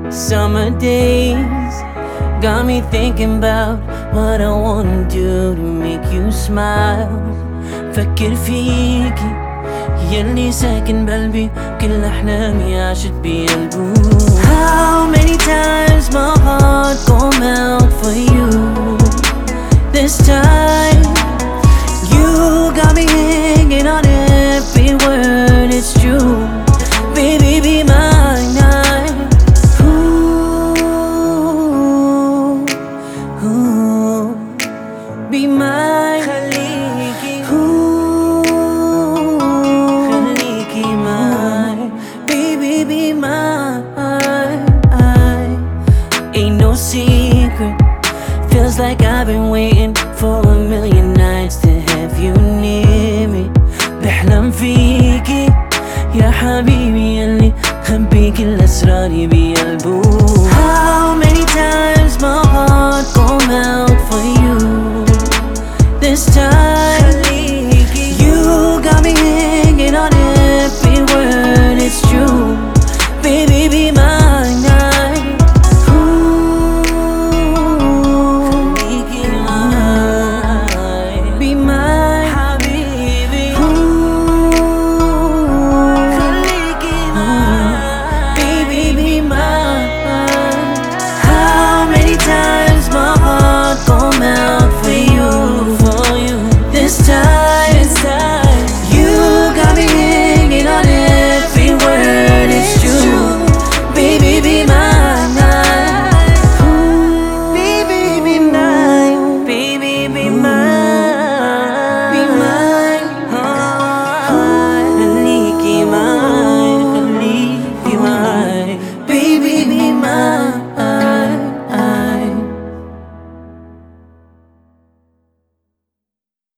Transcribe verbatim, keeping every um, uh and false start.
Summer days got me thinking about what I wanna do to make you smile. فكر فيكي يلي ساكن بقلبي كل أحلامي عاشت بقلبه. How many times my heart gon' melt for you? This time you got me hanging on every word, it's true. Baby, be mine. Ooh, ooh, be mine. خليكي ooh, خليكي mine. Baby, be mine. Ain't no secret, feels like I've been waiting for a million nights to have you near me. بحلم فيكي يا حبيبي يلي خبي كل أسراري بقلبه.